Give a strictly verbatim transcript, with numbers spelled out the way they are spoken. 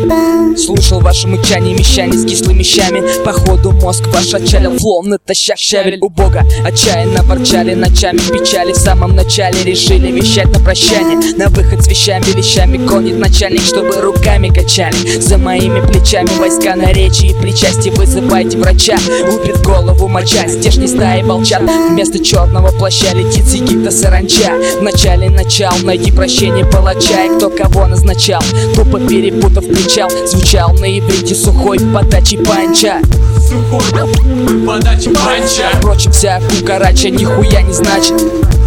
Слушал ваше мычание, мещане с кислыми щами. Походу мозг ваш отчалил, флом натощак щавель. У бога отчаянно ворчали ночами печали. В самом начале решили вещать на прощание. На выход с вещами, вещами гонит начальник, чтобы руками качали. За моими плечами войска на речи и причастие. Вызывайте врача, лупит голову моча. Здешней стаи волчат, вместо черного плаща летит с Египта саранча. В начале начал, найди прощение палача. И кто кого назначал, тупо перепутав причал. Звучал на иврите сухой подачей панча. Сухой подачей панча. Впрочем, вся кукарача нихуя не значит.